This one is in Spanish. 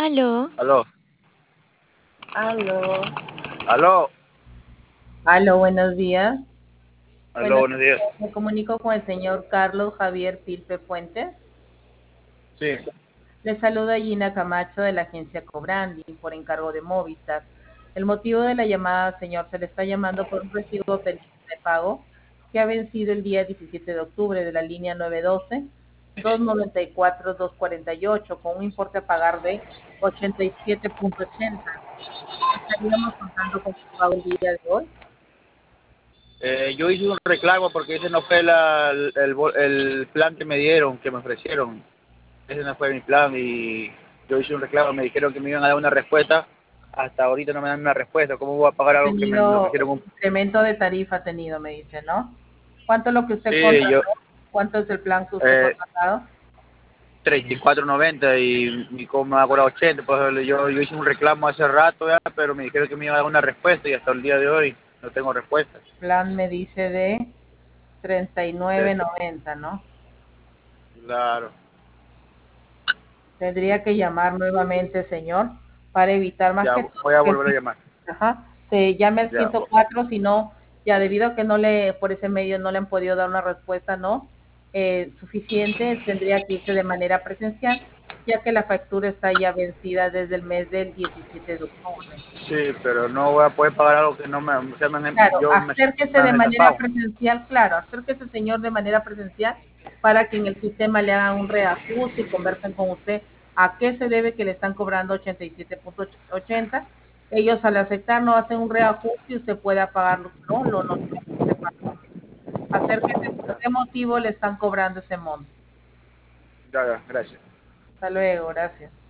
Aló, Aló, Aló, aló, aló, buenos días. aló, Buenos buenos días. días. Me comunico con el señor Carlos Javier Pilpe Fuentes. Sí, Le saluda Gina Camacho de la agencia Cobrandi por encargo de Movistar. El motivo de la llamada, señor, se le está llamando por un recibo pendiente de pago que ha vencido el día 17 de octubre de la línea 912-294-248 con un importe a pagar de 87.80. Estaríamos contando con su pago el día de hoy. yo hice un reclamo porque ese no fue el plan que me dieron, que me ofrecieron. Ese no fue mi plan y yo hice un reclamo, me dijeron que me iban a dar una respuesta. Hasta ahorita no me dan una respuesta. ¿Cómo voy a pagar Ha algo que me tenido ofrecieron? incremento de tarifa, ha tenido, me dice, ¿no? ¿Cuánto es lo que usted Sí, yo, contrató? ¿Cuánto es el plan que usted ha eh, contratado? 34.90 y mi coma ahora 80. Pues yo hice un reclamo hace rato ya, pero me dijeron que me iban a dar una respuesta y hasta el día de hoy no tengo respuesta. Plan me dice de Eh, 39.90, ¿no? claro, Tendría que llamar nuevamente, señor, para evitar más ya que todo voy a que volver a llamar. ajá, se llame al Ya, 104, si no, ya debido a que no le, por ese medio no le han podido dar una respuesta, ¿no? Suficiente, tendría que irse de manera presencial, ya que la factura está ya vencida desde el mes del 17 de octubre. sí, pero no voy a poder pagar algo que no me, o sea, Claro, me acérquese de han manera estafado. presencial, claro, acérquese, señor, de manera presencial para que en el sistema le hagan un reajuste y conversen con usted a qué se debe que le están cobrando 87.80. Ellos al aceptar no hacen un reajuste y usted pueda pagarlo, ¿no? Lo normal que usted paga. Acérquese por Ya, qué motivo le están cobrando ese monto. ya, gracias. Hasta luego, gracias.